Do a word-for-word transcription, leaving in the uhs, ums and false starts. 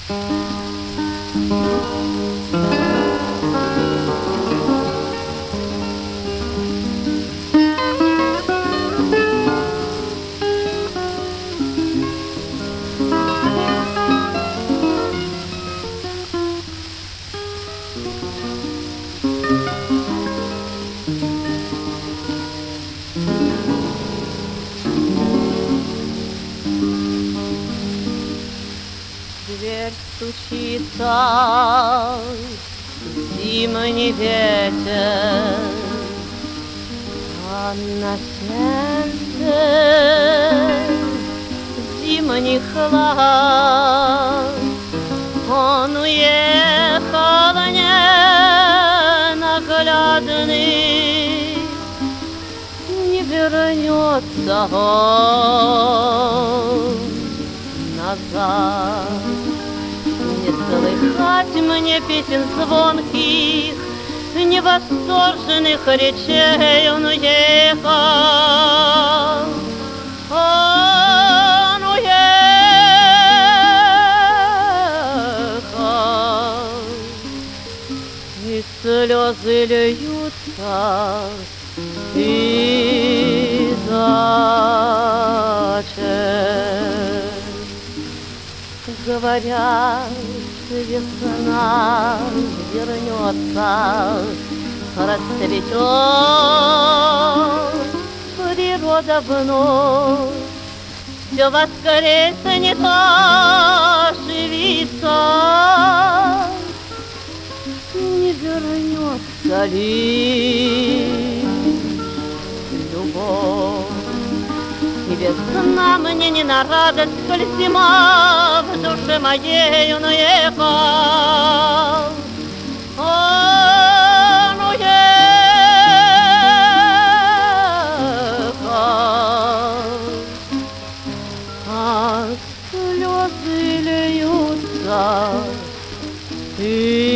Дверь стучится, зимний ветер, а на сердце зимний хлад. Он уехал ненаглядный, не вернется он назад. Не слыхать мне песен звонких, невосторженных речей. Он уехал, он уехал, и слезы льются из очей. Говорят, весна вернется, расцветет природа вновь, все воскреснет, оживится. Не вернется лишь любовь. И весна мне не на радость, коль зима в душе моей. Он уехал, он уехал, а слезы льются и